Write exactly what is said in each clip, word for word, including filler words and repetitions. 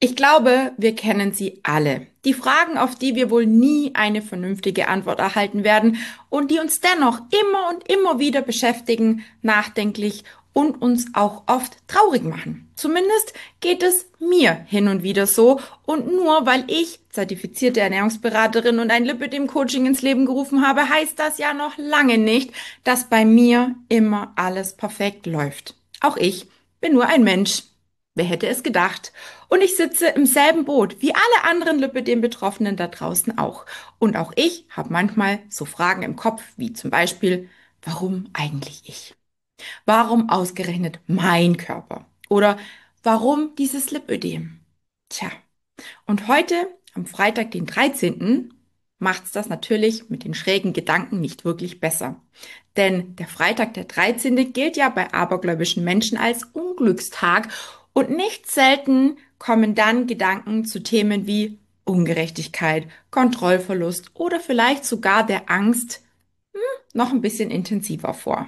Ich glaube, wir kennen sie alle. Die Fragen, auf die wir wohl nie eine vernünftige Antwort erhalten werden und die uns dennoch immer und immer wieder beschäftigen, nachdenklich und uns auch oft traurig machen. Zumindest geht es mir hin und wieder so und nur weil ich zertifizierte Ernährungsberaterin und ein Lipödem-Coaching ins Leben gerufen habe, heißt das ja noch lange nicht, dass bei mir immer alles perfekt läuft. Auch ich bin nur ein Mensch. Wer hätte es gedacht? Und ich sitze im selben Boot wie alle anderen Lipödem-Betroffenen da draußen auch. Und auch ich habe manchmal so Fragen im Kopf, wie zum Beispiel, warum eigentlich ich? Warum ausgerechnet mein Körper? Oder warum dieses Lipödem? Tja, und heute, am Freitag, den dreizehnten, macht's das natürlich mit den schrägen Gedanken nicht wirklich besser. Denn der Freitag, der dreizehnte, gilt ja bei abergläubischen Menschen als Unglückstag und nicht selten kommen dann Gedanken zu Themen wie Ungerechtigkeit, Kontrollverlust oder vielleicht sogar der Angst noch ein bisschen intensiver vor.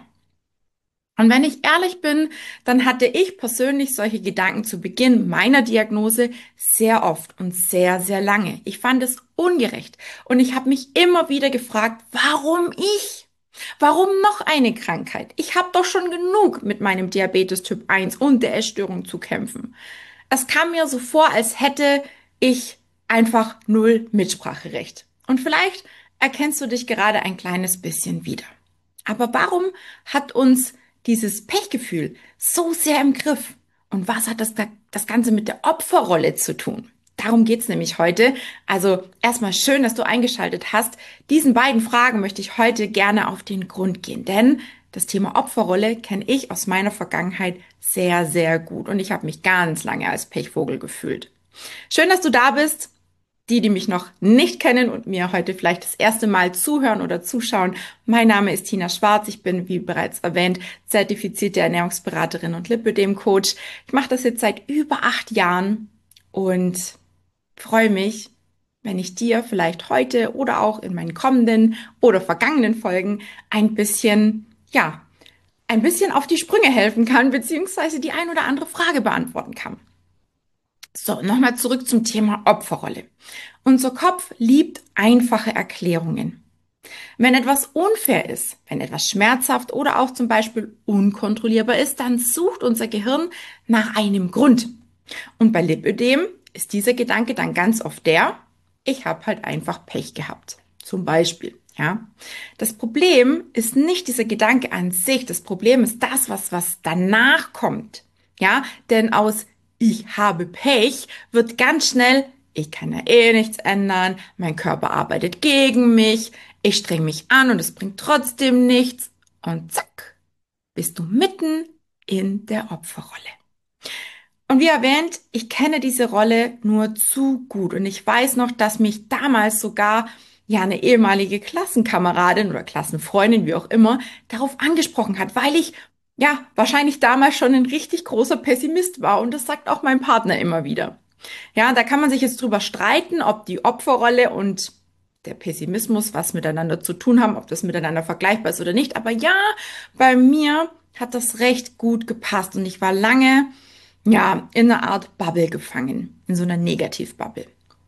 Und wenn ich ehrlich bin, dann hatte ich persönlich solche Gedanken zu Beginn meiner Diagnose sehr oft und sehr, sehr lange. Ich fand es ungerecht und ich habe mich immer wieder gefragt, warum ich? Warum noch eine Krankheit? Ich habe doch schon genug mit meinem Diabetes Typ eins und der Essstörung zu kämpfen. Es kam mir so vor, als hätte ich einfach null Mitspracherecht. Und vielleicht erkennst du dich gerade ein kleines bisschen wieder. Aber warum hat uns dieses Pechgefühl so sehr im Griff? Und was hat das, das Ganze mit der Opferrolle zu tun? Darum geht's nämlich heute. Also erstmal schön, dass du eingeschaltet hast. Diesen beiden Fragen möchte ich heute gerne auf den Grund gehen, denn das Thema Opferrolle kenne ich aus meiner Vergangenheit sehr, sehr gut und ich habe mich ganz lange als Pechvogel gefühlt. Schön, dass du da bist. Die, die mich noch nicht kennen und mir heute vielleicht das erste Mal zuhören oder zuschauen. Mein Name ist Tina Schwarz. Ich bin, wie bereits erwähnt, zertifizierte Ernährungsberaterin und Lipödem-Coach. Ich mache das jetzt seit über acht Jahren und freue mich, wenn ich dir vielleicht heute oder auch in meinen kommenden oder vergangenen Folgen ein bisschen, ja, ein bisschen auf die Sprünge helfen kann, beziehungsweise die ein oder andere Frage beantworten kann. So, nochmal zurück zum Thema Opferrolle. Unser Kopf liebt einfache Erklärungen. Wenn etwas unfair ist, wenn etwas schmerzhaft oder auch zum Beispiel unkontrollierbar ist, dann sucht unser Gehirn nach einem Grund. Und bei Lipödem ist dieser Gedanke dann ganz oft der, ich habe halt einfach Pech gehabt. Zum Beispiel, ja. Das Problem ist nicht dieser Gedanke an sich. Das Problem ist das, was, was danach kommt. Ja, denn aus ich habe Pech wird ganz schnell, ich kann ja eh nichts ändern, mein Körper arbeitet gegen mich, ich streng mich an und es bringt trotzdem nichts. Und zack, bist du mitten in der Opferrolle. Und wie erwähnt, ich kenne diese Rolle nur zu gut und ich weiß noch, dass mich damals sogar ja eine ehemalige Klassenkameradin oder Klassenfreundin, wie auch immer, darauf angesprochen hat, weil ich ja wahrscheinlich damals schon ein richtig großer Pessimist war und das sagt auch mein Partner immer wieder. Ja, da kann man sich jetzt drüber streiten, ob die Opferrolle und der Pessimismus was miteinander zu tun haben, ob das miteinander vergleichbar ist oder nicht. Aber ja, bei mir hat das recht gut gepasst und ich war lange ja, in einer Art Bubble gefangen, in so einer Negativbubble.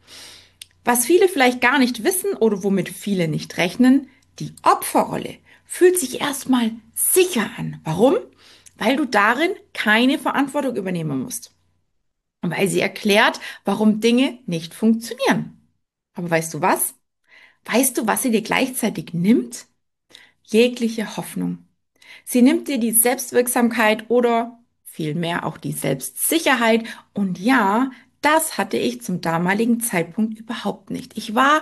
Was viele vielleicht gar nicht wissen oder womit viele nicht rechnen, die Opferrolle fühlt sich erstmal sicher an. Warum? Weil du darin keine Verantwortung übernehmen musst. Und weil sie erklärt, warum Dinge nicht funktionieren. Aber weißt du was? Weißt du, was sie dir gleichzeitig nimmt? Jegliche Hoffnung. Sie nimmt dir die Selbstwirksamkeit oder vielmehr auch die Selbstsicherheit. Und ja, das hatte ich zum damaligen Zeitpunkt überhaupt nicht. Ich war,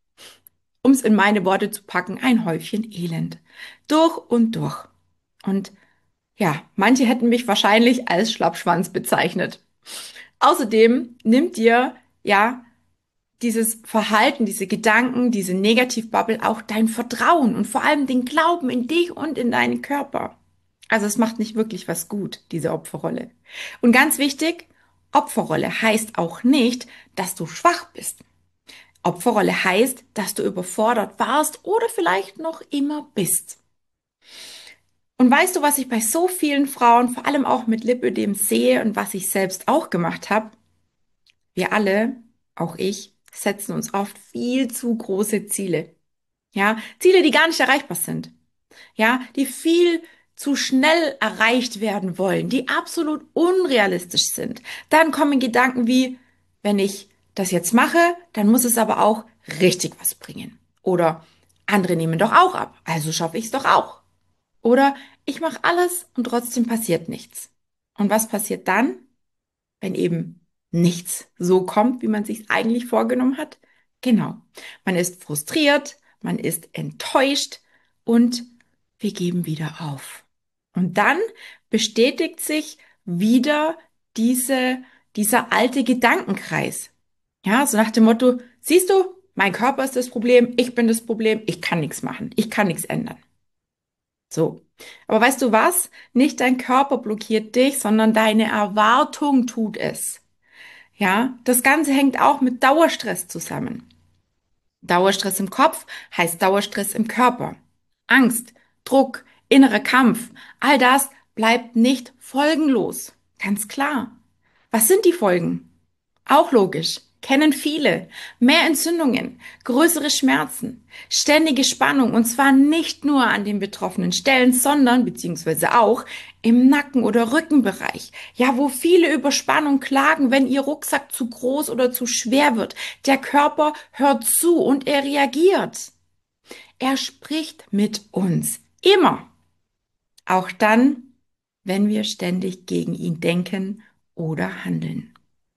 um es in meine Worte zu packen, ein Häufchen Elend. Durch und durch. Und ja, manche hätten mich wahrscheinlich als Schlappschwanz bezeichnet. Außerdem nimmt dir, ja, dieses Verhalten, diese Gedanken, diese Negativbubble auch dein Vertrauen und vor allem den Glauben in dich und in deinen Körper. Also es macht nicht wirklich was gut, diese Opferrolle. Und ganz wichtig, Opferrolle heißt auch nicht, dass du schwach bist. Opferrolle heißt, dass du überfordert warst oder vielleicht noch immer bist. Und weißt du, was ich bei so vielen Frauen, vor allem auch mit Lipödem sehe und was ich selbst auch gemacht habe? Wir alle, auch ich, setzen uns oft viel zu große Ziele. Ja, Ziele, die gar nicht erreichbar sind. Ja, die viel zu schnell erreicht werden wollen, die absolut unrealistisch sind. Dann kommen Gedanken wie, wenn ich das jetzt mache, dann muss es aber auch richtig was bringen. Oder andere nehmen doch auch ab, also schaffe ich es doch auch. Oder ich mache alles und trotzdem passiert nichts. Und was passiert dann, wenn eben nichts so kommt, wie man sich eigentlich vorgenommen hat? Genau. Man ist frustriert, man ist enttäuscht und wir geben wieder auf. Und dann bestätigt sich wieder diese, dieser alte Gedankenkreis. Ja, so nach dem Motto, siehst du, mein Körper ist das Problem, ich bin das Problem, ich kann nichts machen, ich kann nichts ändern. So. Aber weißt du was? Nicht dein Körper blockiert dich, sondern deine Erwartung tut es. Ja, das Ganze hängt auch mit Dauerstress zusammen. Dauerstress im Kopf heißt Dauerstress im Körper. Angst, Druck, innerer Kampf, all das bleibt nicht folgenlos. Ganz klar. Was sind die Folgen? Auch logisch. Kennen viele. Mehr Entzündungen, größere Schmerzen, ständige Spannung und zwar nicht nur an den betroffenen Stellen, sondern beziehungsweise auch im Nacken- oder Rückenbereich. Ja, wo viele über Spannung klagen, wenn ihr Rucksack zu groß oder zu schwer wird. Der Körper hört zu und er reagiert. Er spricht mit uns. Immer. Auch dann, wenn wir ständig gegen ihn denken oder handeln.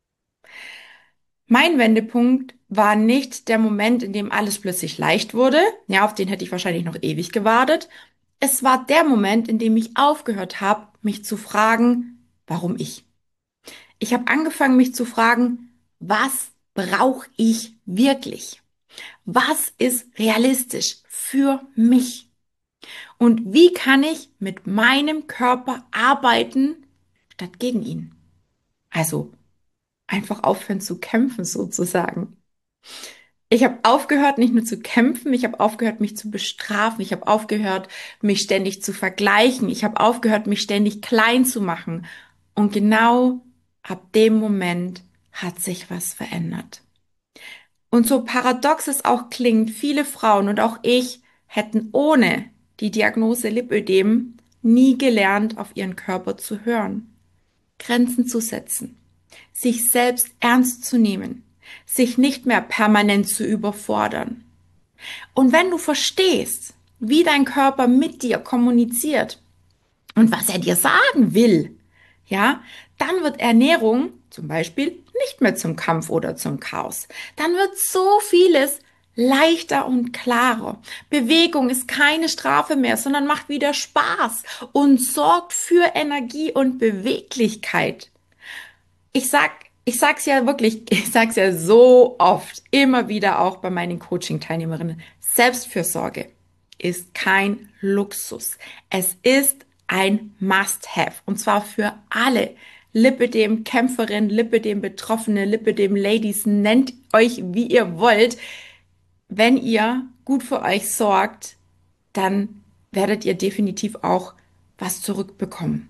Mein Wendepunkt war nicht der Moment, in dem alles plötzlich leicht wurde. Ja, auf den hätte ich wahrscheinlich noch ewig gewartet. Es war der Moment, in dem ich aufgehört habe, mich zu fragen, warum ich? Ich habe angefangen, mich zu fragen, was brauche ich wirklich? Was ist realistisch für mich? Und wie kann ich mit meinem Körper arbeiten, statt gegen ihn? Also einfach aufhören zu kämpfen sozusagen. Ich habe aufgehört, nicht nur zu kämpfen, ich habe aufgehört, mich zu bestrafen, ich habe aufgehört, mich ständig zu vergleichen, ich habe aufgehört, mich ständig klein zu machen. Und genau ab dem Moment hat sich was verändert. Und so paradox es auch klingt, viele Frauen und auch ich hätten ohne die Diagnose Lipödem nie gelernt, auf ihren Körper zu hören, Grenzen zu setzen, sich selbst ernst zu nehmen, sich nicht mehr permanent zu überfordern. Und wenn du verstehst, wie dein Körper mit dir kommuniziert und was er dir sagen will, ja, dann wird Ernährung zum Beispiel nicht mehr zum Kampf oder zum Chaos. Dann wird so vieles leichter und klarer. Bewegung ist keine Strafe mehr, sondern macht wieder Spaß und sorgt für Energie und Beweglichkeit. Ich sag, ich sag's ja wirklich, ich sag's ja so oft, immer wieder auch bei meinen Coaching-Teilnehmerinnen. Selbstfürsorge ist kein Luxus. Es ist ein Must-have. Und zwar für alle. Lipödem-Kämpferin, Lipödem-Betroffene, Lipödem-Ladies, nennt euch, wie ihr wollt. Wenn ihr gut für euch sorgt, dann werdet ihr definitiv auch was zurückbekommen.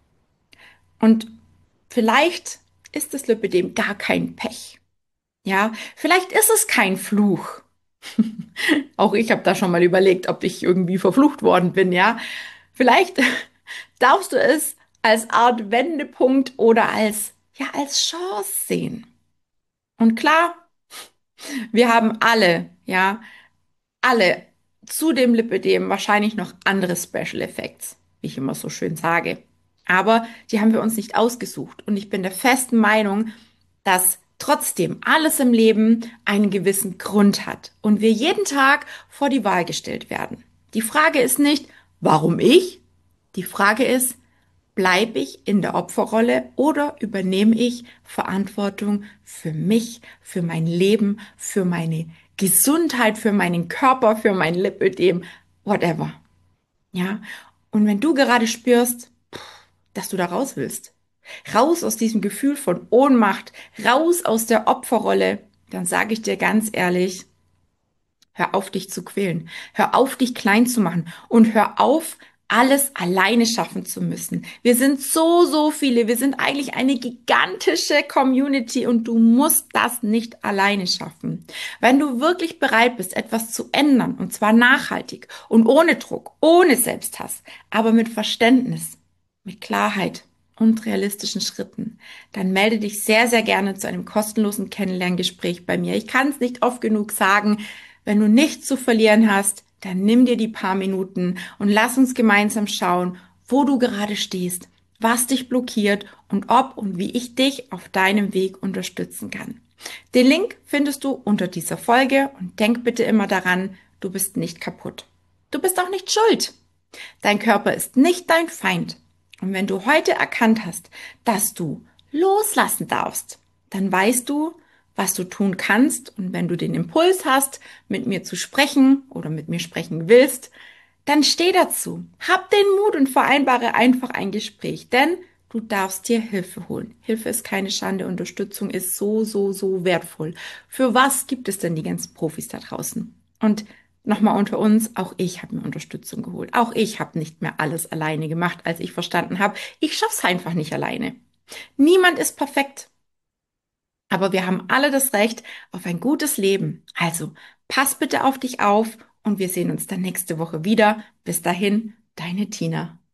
Und vielleicht ist das Lipödem gar kein Pech. Ja, vielleicht ist es kein Fluch. Auch ich habe da schon mal überlegt, ob ich irgendwie verflucht worden bin, ja. Vielleicht darfst du es als Art Wendepunkt oder als, ja, als Chance sehen. Und klar, wir haben alle, ja, alle zu dem Lipödem wahrscheinlich noch andere Special Effects, wie ich immer so schön sage. Aber die haben wir uns nicht ausgesucht. Und ich bin der festen Meinung, dass trotzdem alles im Leben einen gewissen Grund hat und wir jeden Tag vor die Wahl gestellt werden. Die Frage ist nicht, warum ich? Die Frage ist, bleibe ich in der Opferrolle oder übernehme ich Verantwortung für mich, für mein Leben, für meine Gesundheit, für meinen Körper, für mein Lipödem, whatever. Ja? Und wenn du gerade spürst, dass du da raus willst, raus aus diesem Gefühl von Ohnmacht, raus aus der Opferrolle, dann sage ich dir ganz ehrlich, hör auf, dich zu quälen. Hör auf, dich klein zu machen und hör auf, alles alleine schaffen zu müssen. Wir sind so, so viele. Wir sind eigentlich eine gigantische Community und du musst das nicht alleine schaffen. Wenn du wirklich bereit bist, etwas zu ändern, und zwar nachhaltig und ohne Druck, ohne Selbsthass, aber mit Verständnis, mit Klarheit und realistischen Schritten, dann melde dich sehr, sehr gerne zu einem kostenlosen Kennenlerngespräch bei mir. Ich kann es nicht oft genug sagen, wenn du nichts zu verlieren hast, dann nimm dir die paar Minuten und lass uns gemeinsam schauen, wo du gerade stehst, was dich blockiert und ob und wie ich dich auf deinem Weg unterstützen kann. Den Link findest du unter dieser Folge und denk bitte immer daran, du bist nicht kaputt. Du bist auch nicht schuld. Dein Körper ist nicht dein Feind. Und wenn du heute erkannt hast, dass du loslassen darfst, dann weißt du, was du tun kannst. Und wenn du den Impuls hast, mit mir zu sprechen oder mit mir sprechen willst, dann steh dazu. Hab den Mut und vereinbare einfach ein Gespräch, denn du darfst dir Hilfe holen. Hilfe ist keine Schande, Unterstützung ist so, so, so wertvoll. Für was gibt es denn die ganzen Profis da draußen? Und nochmal unter uns, auch ich habe mir Unterstützung geholt. Auch ich habe nicht mehr alles alleine gemacht, als ich verstanden habe, ich schaff's einfach nicht alleine. Niemand ist perfekt, aber wir haben alle das Recht auf ein gutes Leben. Also pass bitte auf dich auf und wir sehen uns dann nächste Woche wieder. Bis dahin, deine Tina.